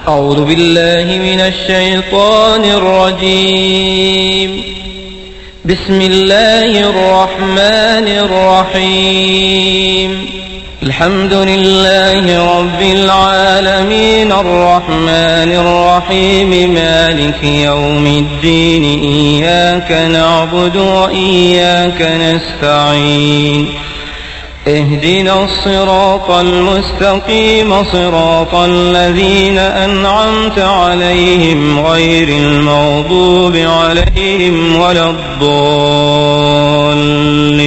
أعوذ بالله من الشيطان الرجيم. بسم الله الرحمن الرحيم. الحمد لله رب العالمين الرحمن الرحيم مالك يوم الدين إياك نعبد وإياك نستعين اهدنا الصراط المستقيم صراط الذين أنعمت عليهم غير المغضوب عليهم ولا الضالين.